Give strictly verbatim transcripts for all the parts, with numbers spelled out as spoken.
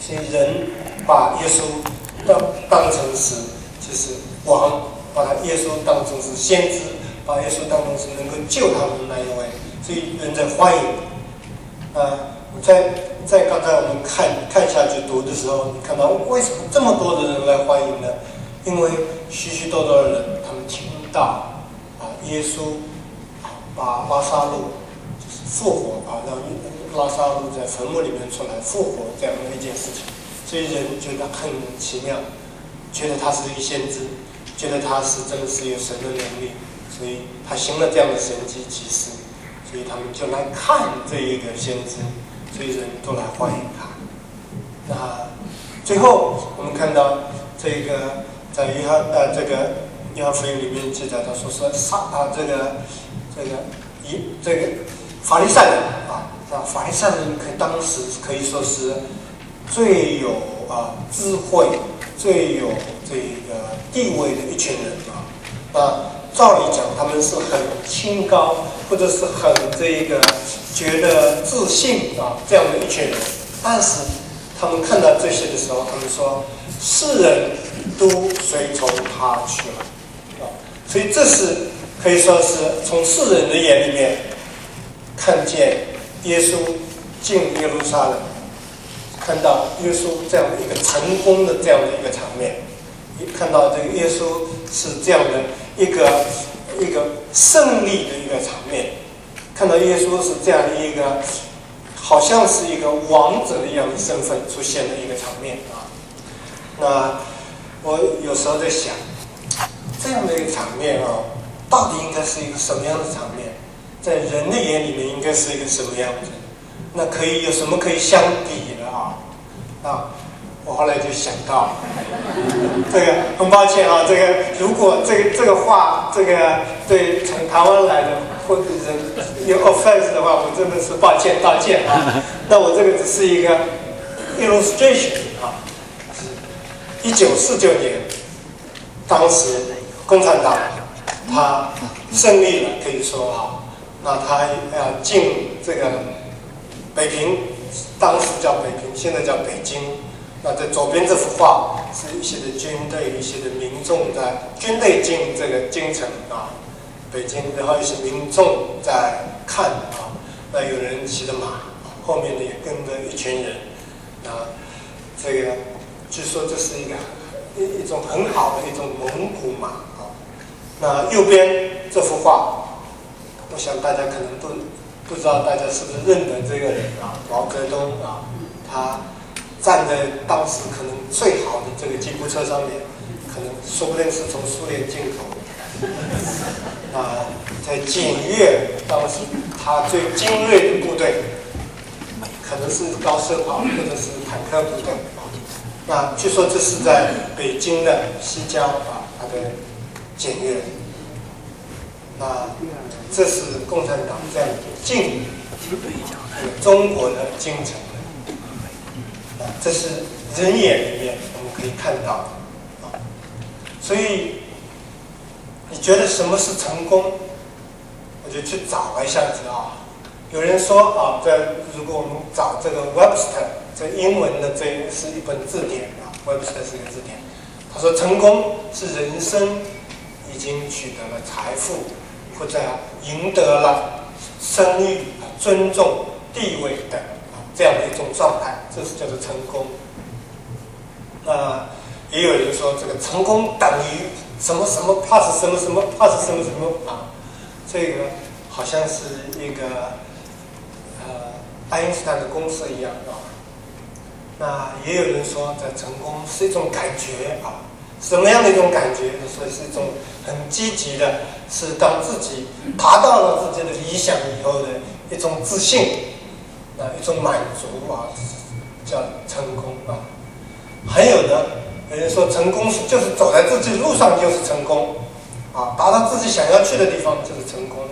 所以人把耶稣当当成是就是王，把他耶稣当成是先知，把耶稣当成是能够救他们的那一位，所以人在欢迎。呃，在在刚才我们看看下去读的时候，你看到为什么这么多的人来欢迎呢？因为许许多多的人，他们听到啊，耶稣啊把拉撒路就是复活啊，让拉撒路在坟墓里面出来复活这样的一件事情，所以人觉得很奇妙，觉得他是一个先知，觉得他是真的是有神的能力，所以他行了这样的神迹奇事，所以他们就来看这一个先知，所以人都来欢迎他。那最后我们看到这个在约翰呃这个约翰福音里面记载，他说是撒啊这个这个一这个法利赛人啊啊法利赛人可当时可以说是最有啊智慧、最有这个地位的一群人啊。啊，照理讲他们是很清高，或者是很这个觉得自信啊这样的一群人，但是他们看到这些的时候，他们说世人都随从他去了啊，所以这是可以说是从世人的眼里面看见耶稣进耶路撒冷，看到耶稣这样的一个成功的这样的一个场面，看到这个耶稣是这样的一个一个胜利的一个场面，看到耶稣是这样的一个好像是一个王者一样的身份出现的一个场面啊。那我有时候在想，这样的一个场面啊，到底应该是一个什么样的场面？在人的眼里面应该是一个什么样子？那可以有什么可以相比的啊？啊，我后来就想到，这个很抱歉啊，这个如果这个这个话，这个对从台湾来的或者是有 offense 的话，我真的是抱歉道歉啊。那我这个只是一个 illustration 啊，一九四九年，当时共产党他胜利了，可以说啊，那他要进这个北平，当时叫北平，现在叫北京。那在左边这幅画是一些的军队、一些的民众在军队进这个京城啊，北京，然后一些民众在看啊，那有人骑着马，后面呢也跟着一群人，啊，这个据说这是一个一一种很好的一种蒙古马啊。那右边这幅画，我想大家可能都不知道大家是不是认得这个人啊，毛泽东啊，他站在当时可能最好的这个吉普车上面，可能说不定是从苏联进口的啊，在检阅当时他最精锐的部队，可能是高射炮或者是坦克部队啊。那据说这是在北京的西郊啊，他的检阅。那这是共产党这样进中国的京城。这是人眼里面我们可以看到的啊，所以你觉得什么是成功？我就去找了一下子啊。有人说啊，这如果我们找这个 Webster 这英文的这是一本字典啊 ，Webster 是一个字典。他说，成功是人生已经取得了财富，或者赢得了声誉、尊重、地位等。这样的一种状态，这是叫做成功。那也有人说，这个成功等于什么什么 plus 什么什么 plus 什么什么啊，这个好像是一个呃爱因斯坦的公式一样啊。那也有人说，这成功是一种感觉啊，什么样的一种感觉？所以是一种很积极的，是当自己达到了自己的理想以后的一种自信。啊，一种满足啊，叫成功啊。还有呢，有人说成功是就是走在自己的路上就是成功啊，达到自己想要去的地方就是成功。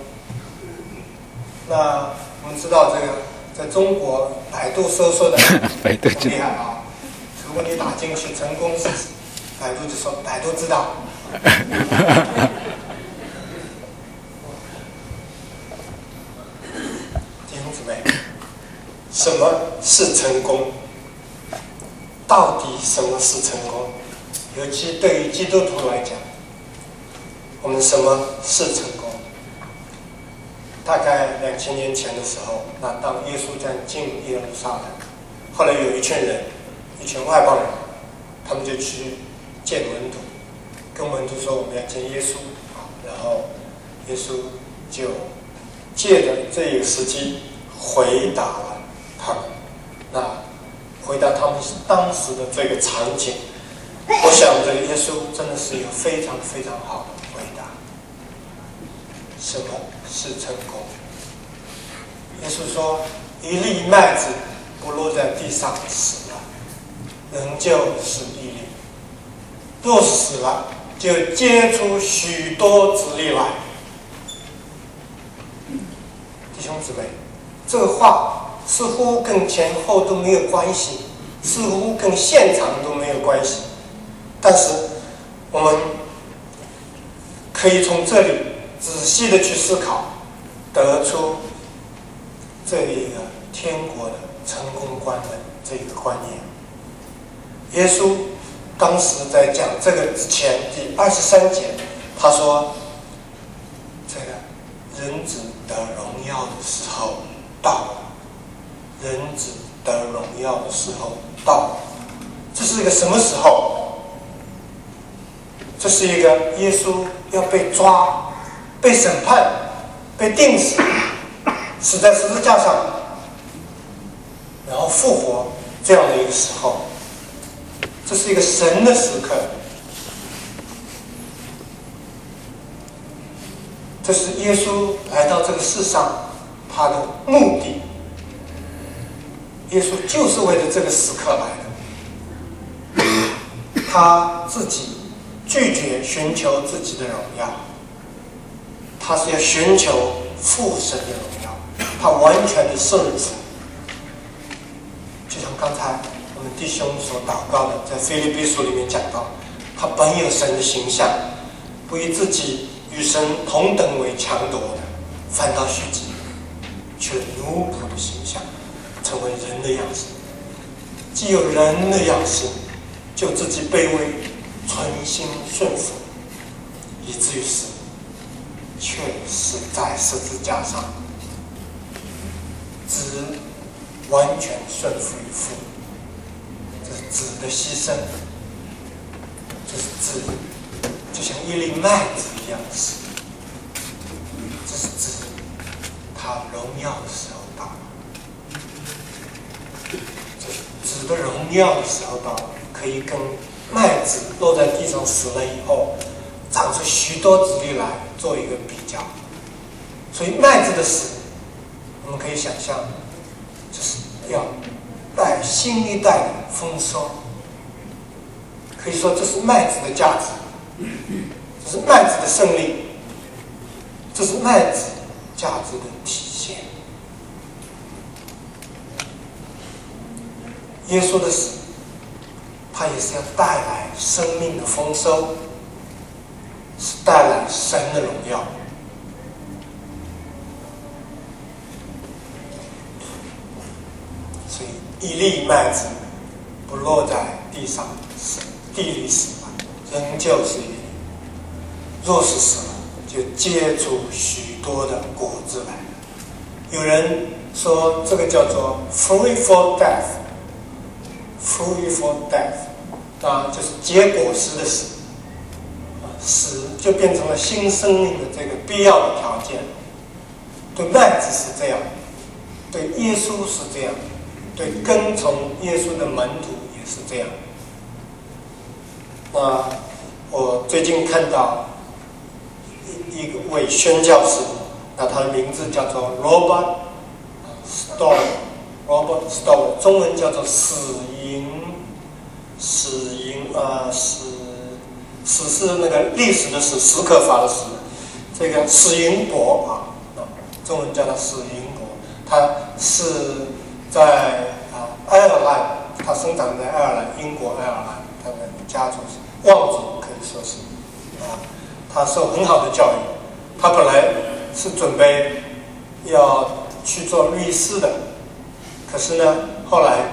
那我们知道这个在中国百度搜索的很厉害啊，如果你打进去成功是，百度就说百度知道。弟兄姊妹，什么是成功？ 到底什么是成功？尤其对于基督徒来讲，我们什么是成功？大概两千年前的时候，那当耶稣这样进入耶路撒冷，后来有一群人，一群外邦人，他们就去见门徒，跟门徒说我们要见耶稣，然后耶稣就借着这个时机回答了他们。那回答他们当时的这个场景，我想这个耶稣真的是有非常非常好的回答。什么是成功？耶稣说，一粒麦子不落在地上死了，仍旧是一粒；若是死了，就结出许多子粒来。弟兄姊妹，这个话似乎跟前后都没有关系，似乎跟现场都没有关系，但是我们可以从这里仔细的去思考，得出这一个天国的成功观的这个观念。耶稣当时在讲这个之前，第二十三节，他说：“这个人子得荣耀的时候到了，人子得荣耀的时候到了。”这是一个什么时候？这是一个耶稣要被抓、被审判、被钉死，死在十字架上，然后复活这样的一个时候。这是一个神的时刻，这是耶稣来到这个世上他的目的。耶稣就是为了这个时刻来的，他自己拒绝寻求自己的荣耀，他是要寻求父神的荣耀，他完全的顺服。就像刚才我们弟兄所祷告的，在腓立比书里面讲到，他本有神的形象，不以自己与神同等为强夺的，反倒虚己，取了奴仆的形象，成为人的样式。既有人的样式，就自己卑微，存心顺服，以至于死，却是在十字架上，只完全顺服于父。这是子的牺牲，这是子就像一粒麦子一样死。这是子他荣耀的时候到了，这是子的荣耀的时候到了，可以跟麦子落在地上死了以后长出许多子粒来做一个比较。所以麦子的死，我们可以想象，就是要带新一代的丰收。可以说这是麦子的价值，这是麦子的胜利，这是麦子价值的体现。耶稣的死，他也是要带来生命的丰收，是带来神的荣耀。所以一粒麦子不落在地上死，地里死了，仍旧是一粒；若是死了，就结出许多的果子来。有人说这个叫做 fruitful death，fruitful death 啊，就是结果实的死，死就变成了新生命的这个必要的条件。对麦子是这样，对耶稣是这样，对跟从耶稣的门徒也是这样。那我最近看到一一位宣教士，那他的名字叫做 Robert Stoll，Robert Stoll， 中文叫做史营，史营呃史史是那个历史的史，史可法的史，这个史营伯啊，中文叫他史营伯，他是在啊爱尔兰，他生长在爱尔兰，英国爱尔兰，他的家族是望族，可以说是啊，他受很好的教育。他本来是准备要去做律师的，可是呢，后来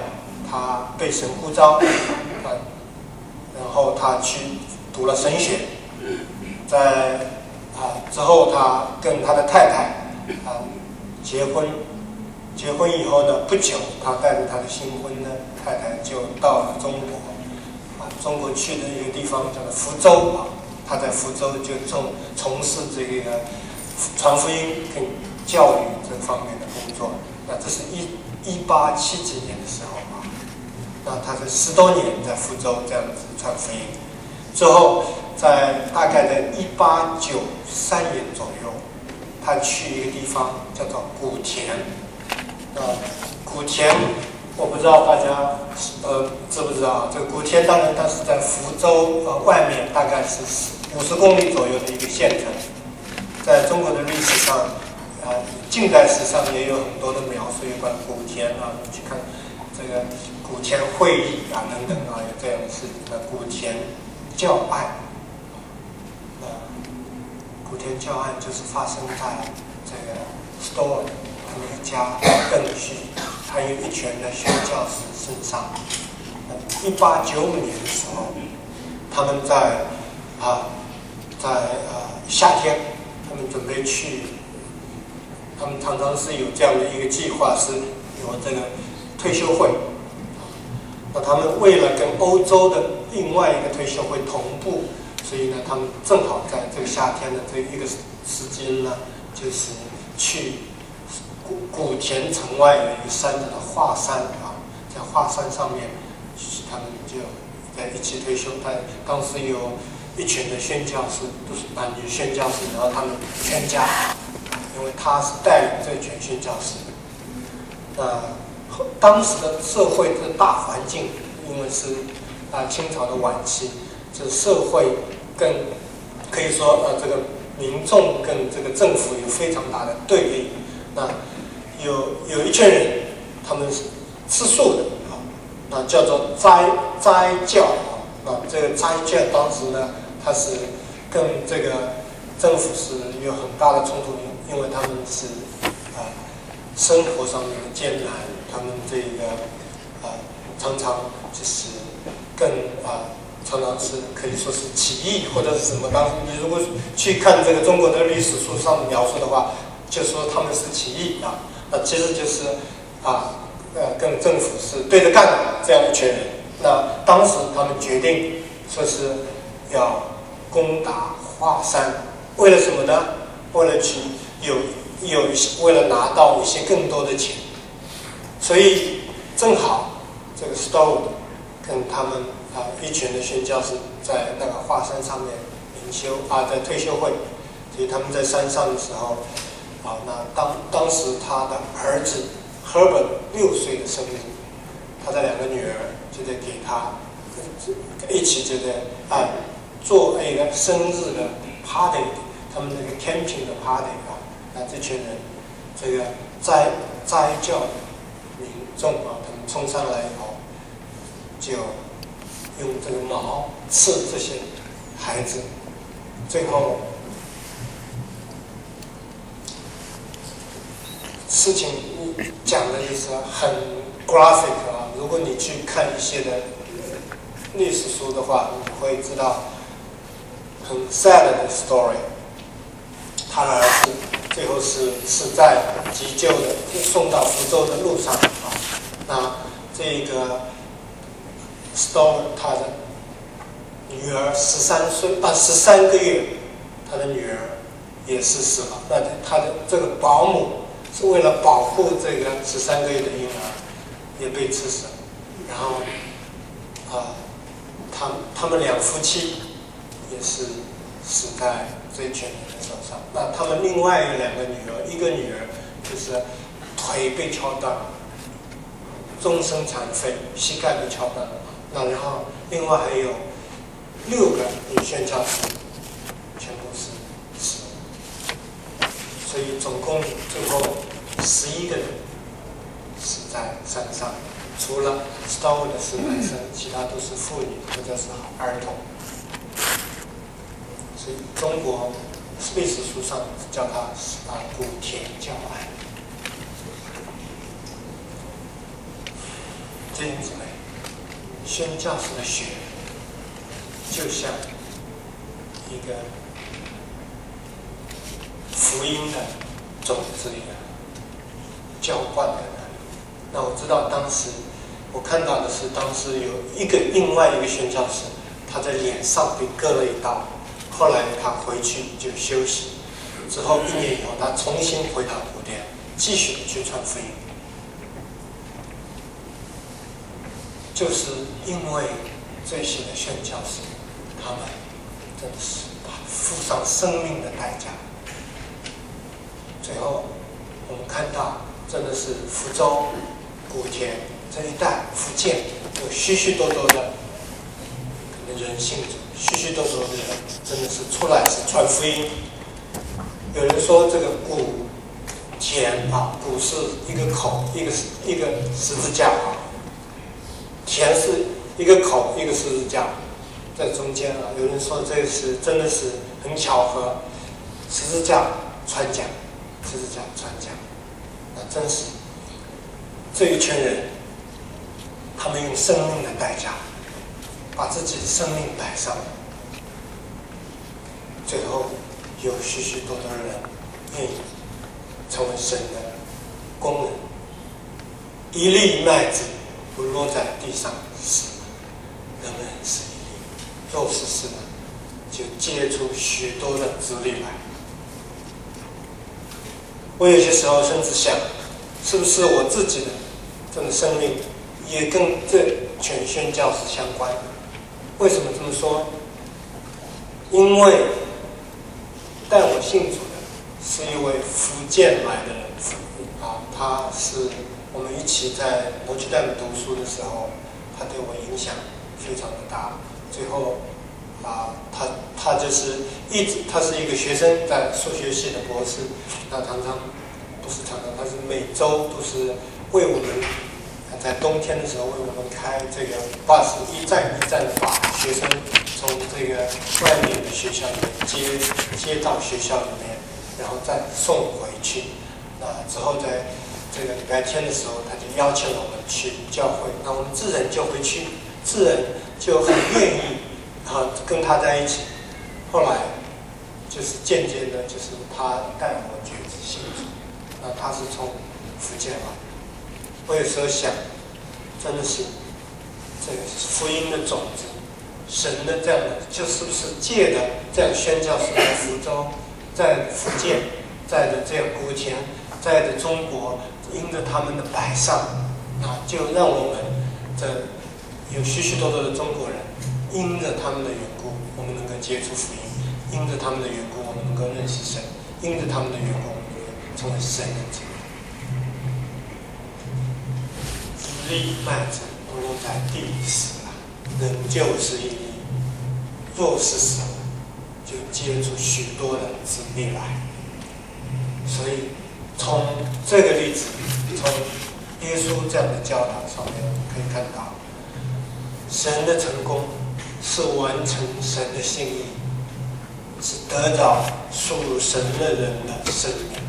他被神呼召，啊，然后他去读了神学，在啊之后他跟他的太太啊结婚，结婚以后呢，不久他带着他的新婚的太太就到了中国，啊，中国去的一个地方叫做福州啊，他在福州就从从事这个传福音跟教育这方面的工作。那这是一一八七几年的时候啊，那他是十多年在福州这样子传福音，之后在大概在一八九三年左右，他去一个地方叫做古田，啊，古田我不知道大家呃知不知道啊？这个古田当然它是在福州呃外面大概是五十公里左右的一个县城，在中国的历史上。啊，近代史上也有很多的描述有关古田啊，你去看这个古田会议啊等等啊，有这样的事情。那古田教案，啊，古田教案就是发生在这个 Stowe 他们一家邓旭还有一群的宣教士身上。一八九五年的时候，他们在啊在啊夏天，他们准备去。他们常常是有这样的一个计划，是有这个退休会。那他们为了跟欧洲的另外一个退休会同步，所以呢，他们正好在这个夏天的这一个时间呢，就是去古古田城外的一个山叫做华山啊，在华山上面，他们就在一起退休。他当时有一群的宣教士，都是男女宣教士，然后他们全家。因为他是带领这群宣教士，呃，当时的社会的大环境，因为是啊、呃、清朝的晚期，这社会更可以说呃这个民众跟这个政府有非常大的对立。那有有一群人，他们是吃素的啊，那叫做斋斋教啊，啊这个斋教当时呢，它是跟这个政府是有很大的冲突。因为他们是啊、呃、生活上面的艰难，他们这个啊、呃、常常就是更啊、呃、常常是可以说是起义或者是什么。当时你如果去看这个中国的历史书上的描述的话，就说他们是起义啊，那其实就是啊呃跟政府是对着干的这样一群人。那当时他们决定说是要攻打华山，为了什么呢？为了去有有为了拿到一些更多的钱，所以正好这个 Stowe 跟他们啊一群的宣教士在那个华山上面灵修啊，在退休会，所以他们在山上的时候啊，那当当时他的儿子 Herbert 六岁的生日，他的两个女儿就在给他一起就在啊做一个生日的 party， 他们那个 camping 的 party 啊。那这群人，这个斋斋教民众啊，他们冲上来以后，就用这个矛刺这些孩子，最后事情讲的就是很 graphic 啊。如果你去看一些的历史书的话，你会知道很 sad 的 story。他的儿子最后是是在急救的送到福州的路上啊。那这个 Stowe 他的女儿十三岁啊十三个月，他的女儿也是死了。那他的这个保姆是为了保护这个十三个月的婴儿，也被刺死了。然后啊，他他们两夫妻也是死在这一群人的手上。那他们另外两个女儿，一个女儿就是腿被敲断了，终身残废，膝盖被敲断了。那然后另外还有六个女宣教士，全部是死了。所以总共最后十一个人死在山上，除了 Stowe 的是男生，其他都是妇女或者是儿童。所以中国历史书上叫它啊古田教案。 弟兄姊妹，宣教士的血就像一个福音的种子一样，浇灌在那里。那我知道当时我看到的是，当时有一个另外一个宣教士，他在脸上被割了一刀，后来他回去就休息，之后一年以后，他重新回到古典，继续的去传福音。就是因为这些的宣教士，他们真的是付上生命的代价。最后我们看到，真的是福州、古田这一带，福建有许许多多的人信主，许许多多的人真的是出来是传福音。有人说这个古田啊，古是一个口，一个一个十字架啊。田是一个口，一个十字架，在中间啊。有人说这是真的是很巧合，十字架传讲，十字架传讲，那真是这一群人，他们用生命的代价，把自己的生命摆上，最后有许许多多的人愿意成为神的工人，一粒麦子不落在地上死，仍然是一粒；若是死了，就结出许多的子粒来。我有些时候甚至想，是不是我自己的这个生命也跟这全宣教士相关？为什么这么说？因为带我信主的是一位福建来的人啊，他是。我们一起在摩居蛋读书的时候，他对我影响非常的大。最后，啊，他他就是一直，他是一个学生，在数学系的博士。他常常不是常常，他是每周都是为我们，在冬天的时候为我们开这个 bus， 一站一站的把学生从这个外面的学校里面接接到学校里面，然后再送回去。那之后在这个礼拜天的时候，他就邀请我们去教会，那我们自然就会去，自然就很愿意啊跟他在一起。后来就是渐渐的，就是他带我觉知信主，那他是从福建来。我有时候想，真的是这个福音的种子，神的这样的，就是不是借的这样宣教士在福州，在福建，在的这样古田，在的中国。因着他们的摆上，啊，就让我们这有许许多多的中国人，因着他们的缘故，我们能够接触福音；因着他们的缘故，我们能够认识神；因着他们的缘故，我们能够成为神的子民。一粒麦子不落在地里死了，仍旧是一粒；若是死了，就结出许多的子粒来。所以。从这个例子，从耶稣这样的教导上面，可以看到，神的成功是完成神的心意，是得到属神的人的生命。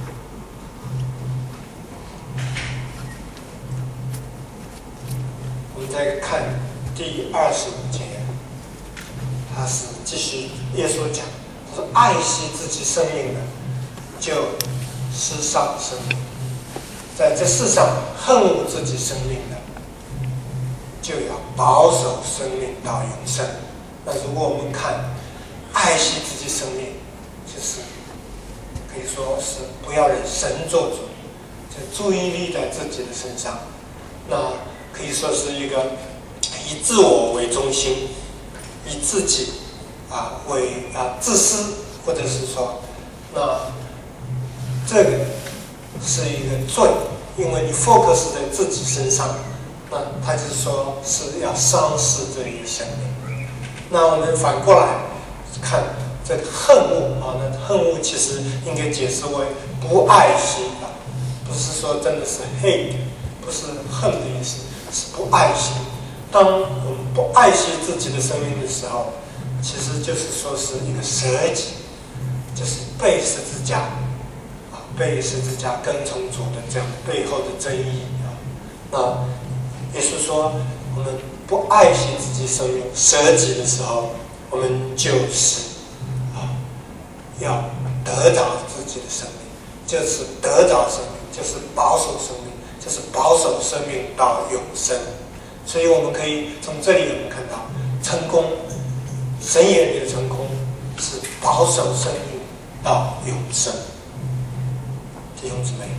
我们再看第二十五节，他是继续耶稣讲，他说：“爱惜自己生命的，就。”失丧生命，在这世上恨恶自己生命的，就要保守生命到永生。那如果我们看爱惜自己生命，就是可以说是不要让神做主，就注意力在自己的身上，那可以说是一个以自我为中心，以自己啊为啊自私，或者是说那。这个是一个罪，因为你 focus 在自己身上，那他就是说是要丧失这一生命。那我们反过来看这个恨恶啊，那恨恶其实应该解释为不爱惜啊，不是说真的是 hate， 不是恨的意思，是不爱惜。当我们不爱惜自己的生命的时候，其实就是说是一个舍己，就是背十字架。背十字架跟从主的这样背后的真意啊，那耶稣说，我们不爱惜自己生命、舍己的时候，我们就是啊，要得着自己的生命，就是得着生命，就是保守生命，就是保守生命到永生。所以我们可以从这里我们看到，成功，神眼里的成功是保守生命到永生。弟兄姊妹，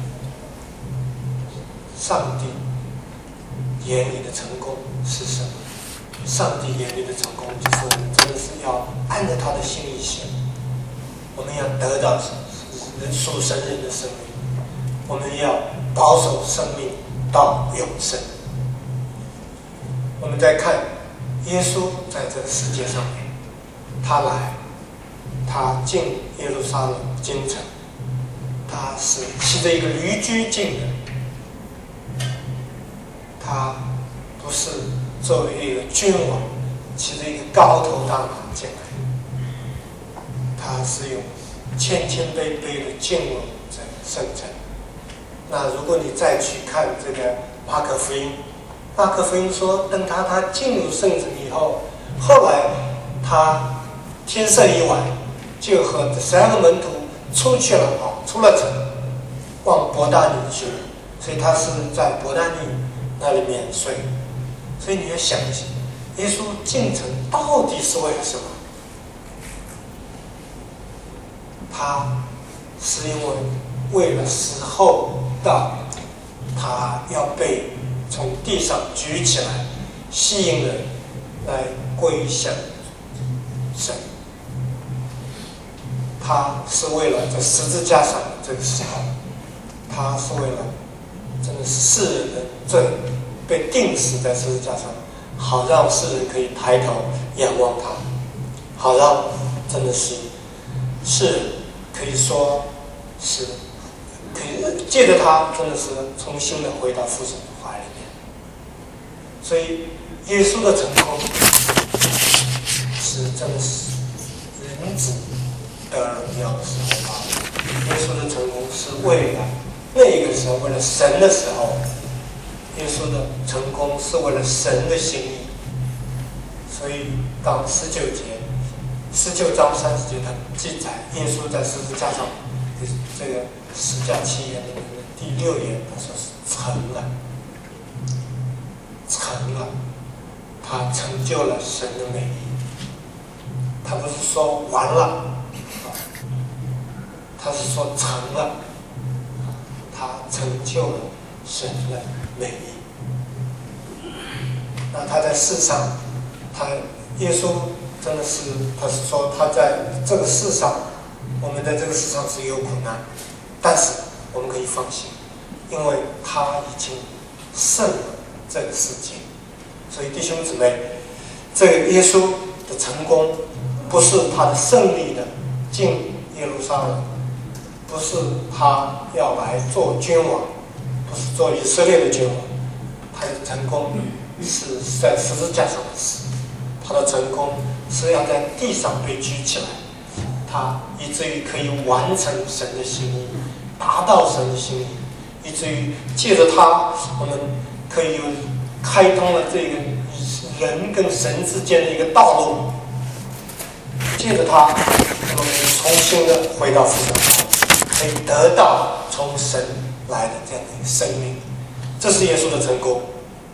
上帝眼里的成功是什么？上帝眼里的成功就是我们真的是要按照他的心意行，我们要得到属神人的生命，我们要保守生命到永生。我们再看耶稣在这个世界上面，他来，他进耶路撒冷京城，他是骑着一个驴驹进的，他不是作为一个君王骑着一个高头大马进来，他是用谦谦卑卑的进入这个圣城。那如果你再去看这个马可福音，马可福音说，等他他进入圣城以后，后来他天色已晚，就和这十二个门徒出去了啊，出了城，往伯大尼去了，所以他是在伯大尼那里面睡。所以你要想一想，耶稣进城到底是为了什么？他是因为为了时候到，他要被从地上举起来，吸引人来归向神。他是为了在十字架上的这个时候，他是为了真的是世人的罪被钉死在十字架上，好让世人可以抬头仰望他，好让真的是世人可以说是可以借着他真的是重新的回到父神的怀里面。所以耶稣的成功是真的是人子得荣耀的时候发生，耶稣的成功是为了那个时候，为了神的时候，耶稣的成功是为了神的心意。所以到十九节十九章三十节的记载，耶稣在十字架上这个十架七言里面的第六言，他说是成了，成了，他成就了神的美意。他不是说完了，他是说成了，他成就了神的美意。那他在世上，他耶稣真的是，他是说他在这个世上，我们在这个世上是有苦难，但是我们可以放心，因为他已经胜了这个世界。所以弟兄姊妹，这个耶稣的成功不是他的胜利的进耶路撒冷，不是他要来做君王，不是做以色列的君王，他的成功是在十字架上的事，他的成功是要在地上被举起来，他以至于可以完成神的心意，达到神的心意，以至于借着他，我们可以有开通了这个人跟神之间的一个道路，借着他，我们可以重新的回到父神，可以得到从神来的这样的一个生命，这是耶稣的成功。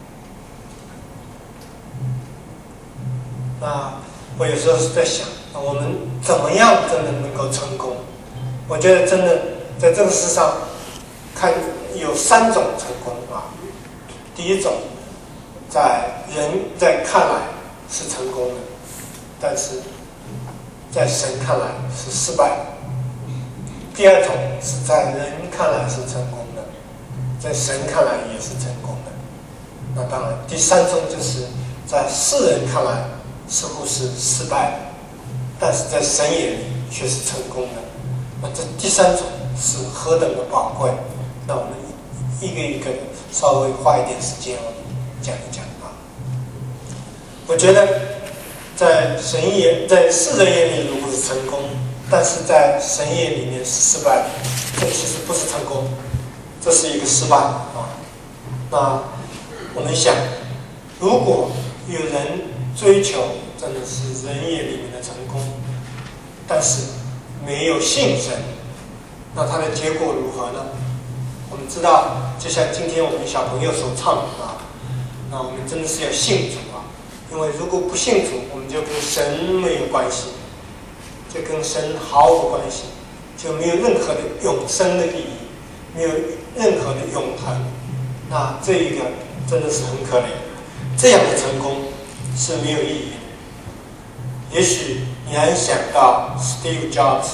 那我有时候是在想，我们怎么样真的能够成功？我觉得真的在这个世上，看有三种成功啊。第一种，在人在看来是成功的，但是在神看来是失败的。第二种是在人看来是成功的，在神看来也是成功的。那当然，第三种就是在世人看来似乎是失败的，但是在神眼里却是成功的。那这第三种是何等的宝贵？那我们一个一个稍微花一点时间讲一讲啊。我觉得在神眼、在世人眼里如果是成功，但是在神眼里面是失败的，这其实不是成功，这是一个失败啊。那我们想，如果有人追求真的是人业里面的成功，但是没有信神，那他的结果如何呢？我们知道，就像今天我们小朋友所唱的啊，那我们真的是要信主啊，因为如果不信主，我们就跟神没有关系，就跟神毫无关系，就没有任何的永生的意义，没有任何的永恒。那这一个真的是很可怜，这样的成功是没有意义的。也许你还想到 Steve Jobs，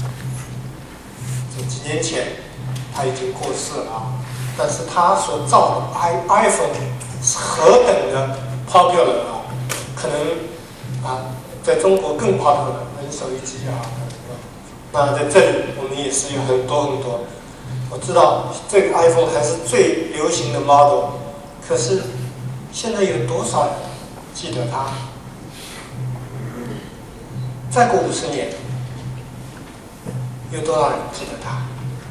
这几年前他已经过世了啊，但是他所造的 iPhone 是何等的 popular 啊，可能啊在中国更 popular， 人手一机啊。那在这里我们也是有很多很多，我知道这个 iPhone 还是最流行的 model， 可是现在有多少人记得它？再过五十年，有多少人记得它？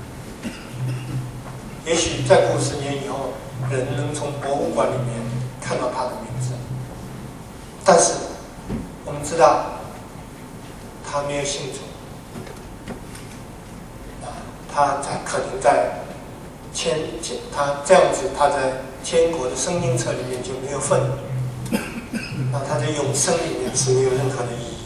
也许再过五十年以后，人能从博物馆里面看到他的名字，但是我们知道他没有信主，他在可能在千千他这样子，他在天国的生命册里面就没有份，那他在永生里面是没有任何的意义。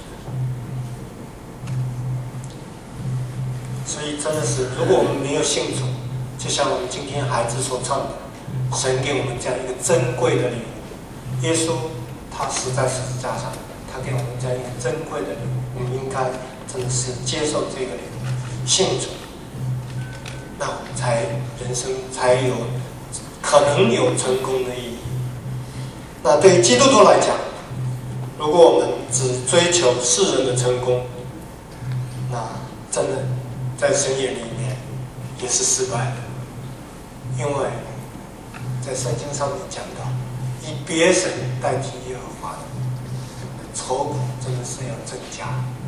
所以真的是，如果我们没有信主，就像我们今天孩子所唱的，神给我们这样一个珍贵的礼物。耶稣他死在十字架上，他给我们这样一个珍贵的礼物，我们应该真的是接受这个礼物，信主，那我们才人生才有可能有成功的意义。那对于基督徒来讲，如果我们只追求世人的成功，那真的在神眼里面也是失败的，因为在圣经上面讲到，以别神代替耶和华的愁苦真的是要增加。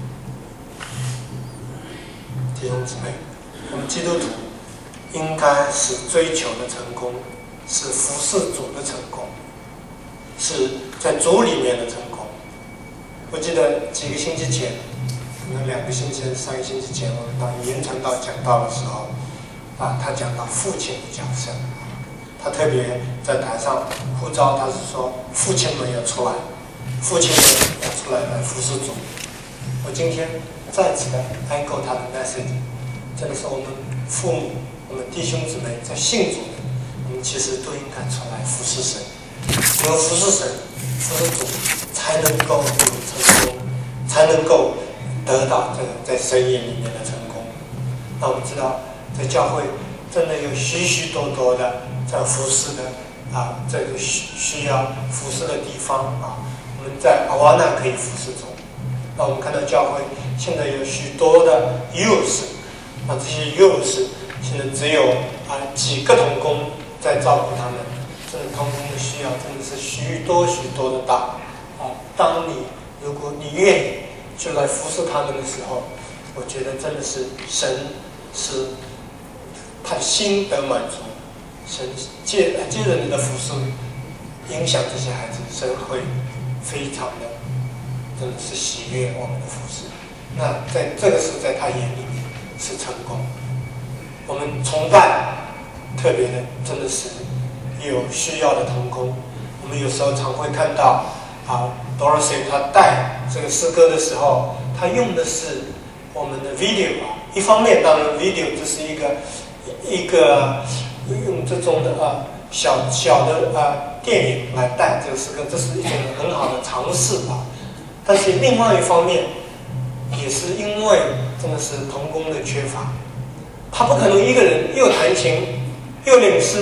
弟兄姊妹，我们基督徒应该是追求的成功，是服侍主的成功，是在主里面的成功。我记得几个星期前，可能两个星期、三个星期前，我们当严传道讲道的时候，啊，他讲到父亲的角色，他特别在台上呼召，他是说父亲们要出来，父亲们要出来来服侍主。我今天再次的 echo 他的 message， 真的是我们父母、我们弟兄姊妹在信主的，我们其实都应该出来服侍神，因为服侍神、服侍主，才能够有成功，才能够得到这个在神眼里面的成功。那我们知道，在教会真的有许许多多的这样服侍的啊，这个需需要服侍的地方啊。我们在阿瓦纳可以服侍主，那我们看到教会现在有许多的 youth， 那这些 youth 现在只有啊几个同工在照顾他们，这个同工的需要真的是许多许多的大啊。当你如果你愿意就来服侍他们的时候，我觉得真的是神是他的心得满足，神借借着你的服侍影响这些孩子，神会非常的真的是喜悦我们的服侍。那在这个是在他眼里面是成功。我们崇拜特别的真的是有需要的同工，我们有时候常会看到啊 Dorothy 他带这个诗歌的时候，他用的是我们的 video 啊。一方面当然 video 这是一个一个用这种的啊小小的啊电影来带这个诗歌，这是一种很好的尝试啊。但是另外一方面，也是因为真的是同工的缺乏，他不可能一个人又弹琴又领诗。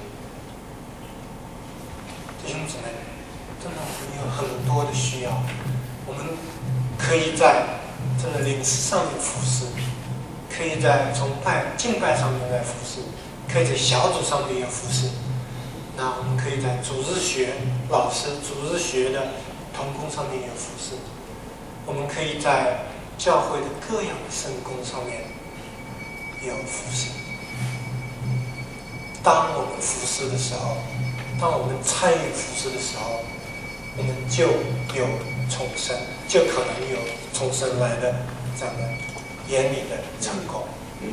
弟兄姊妹，真的我们有很多的需要，我们可以在真的领诗上面服侍，可以在崇拜敬拜上面来服侍，可以在小组上面也服侍。那我们可以在主日学老师、主日学的同工上面也服侍，我们可以在教会的各样的圣工上面也有服侍。当我们服侍的时候， 当我们参与服事的时候，我们就有重生，就可能有重生来的这样的眼里的成功。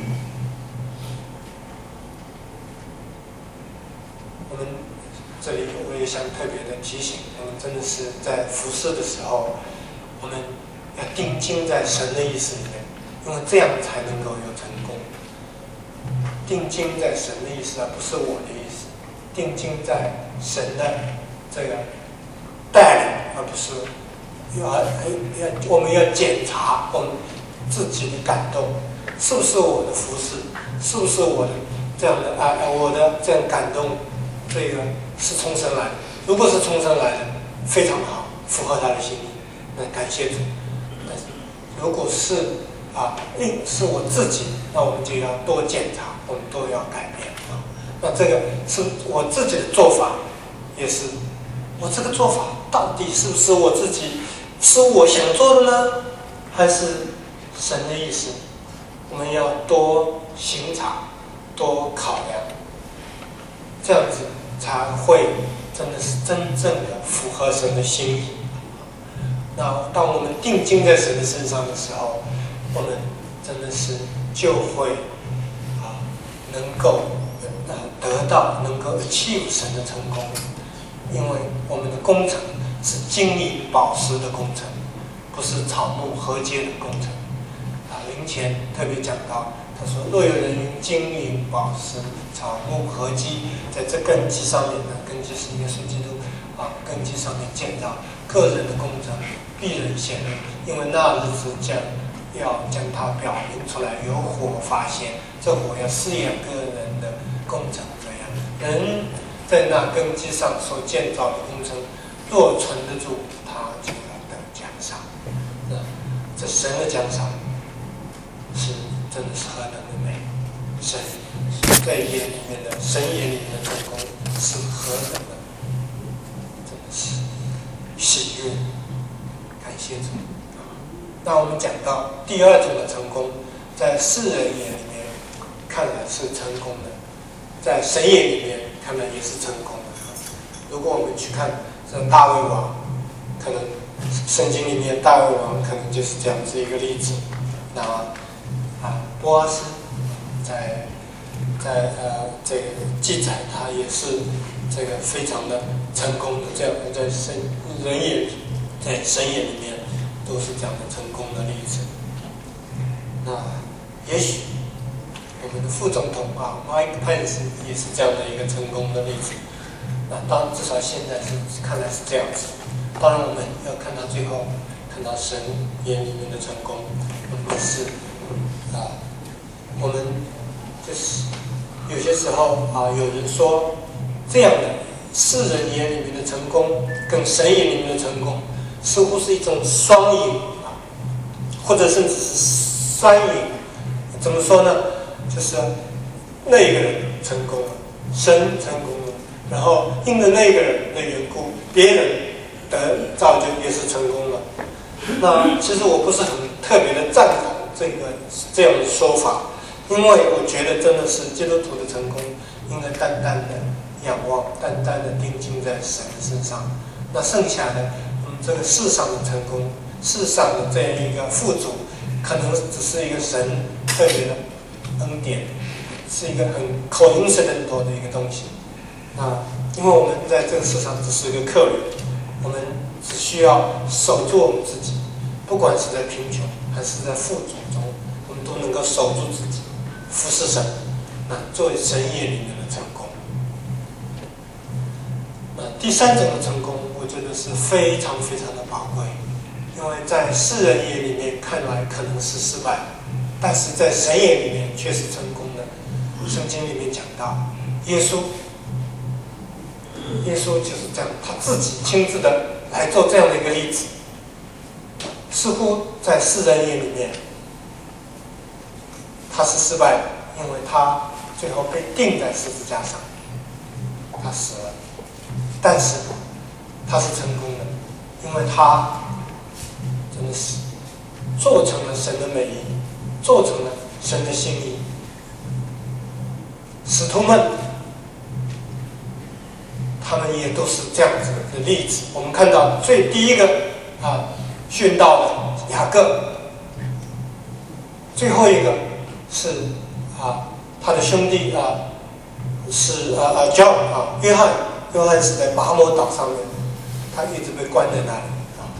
我们这里我也想特别的提醒，我们真的是在服事的时候，我们要定睛在神的意思里面，因为这样才能够有成功。定睛在神的意思，而不是我的意思。定睛在神的这个带领，而不是要要我们要检查我们自己的感动，是不是我的服事，是不是我的这样的啊，我的这样感动，这个是重生来的。如果是重生来的，非常好，符合他的心意，那感谢主。但是如果是啊，是我自己，那我们就要多检查，我们都要改变啊。那这个是我自己的做法，也是我这个做法到底是不是我自己是我想做的呢，还是神的意思？我们要多省察，多考量，这样子才会真的是真正的符合神的心意。那当我们定睛在神的身上的时候，我们真的是就会啊，能够呃得到能够achieve神的成功，因为我们的工程是金银宝石的工程，不是草木禾秸的工程。啊，林前特别讲到，他说：“若有人用金银宝石、草木禾秸，在这根基上面呢，根基是耶稣基督啊，根基上面建造，个人的工程必然显露，因为那日子将。”要将它表明出来，有火发现，这火要试验个人的工程。这样，人在那根基上所建造的工程，若存得住，他就要得奖赏。那这神的奖赏是真的是何等的美！神在眼里面的神眼里面的成功是何等的，真的是喜悦，感谢主。那我们讲到第二种的成功，在世人眼里面看来是成功的，在神眼里面看来也是成功的。如果我们去看这大卫王，可能圣经里面大卫王可能就是这样子一个例子。那啊，波阿斯在在呃这个记载，他也是这个非常的成功的，这样在神人眼在神眼里面。都是这样的成功的例子。那也许我们的副总统啊 ，Mike Pence 也是这样的一个成功的例子。那当然，至少现在是看来是这样子。当然，我们要看到最后，看到神眼里面的成功，我们是啊，我们就是有些时候啊，有人说这样的世人眼里面的成功，跟神眼里面的成功。似乎是一种双赢啊，或者甚至是三赢。怎么说呢？就是那个人成功了，神成功了，然后因为那个人的缘故，别人的造就也是成功了。那其实我不是很特别的赞同这个这样的说法，因为我觉得真的是基督徒的成功，应该单单的仰望，单单的定睛在神的身上。那剩下的。这个世上的成功，世上的这样一个富足，可能只是一个神特别的恩典，是一个很 coincidental 的一个东西。啊，因为我们在这个世上只是一个客人，我们只需要守住我们自己，不管是在贫穷还是在富足中，我们都能够守住自己，服侍神，那作为神眼里面的成功。那第三种的成功。我觉得是非常非常的宝贵，因为在世人眼里面看来可能是失败，但是在神眼里面却是成功的。圣经里面讲到，耶稣，耶稣就是这样，他自己亲自的来做这样的一个例子。似乎在世人眼里面，他是失败的，因为他最后被钉在十字架上，他死了，但是。他是成功的，因为他真的是做成了神的美意，做成了神的心意。使徒们， 他们也都是这样子的例子。我们看到最第一个啊殉道的雅各，最后一个是啊他的兄弟啊是啊啊 John 啊约翰，约翰是在拔摩岛上面，他一直被关在那里。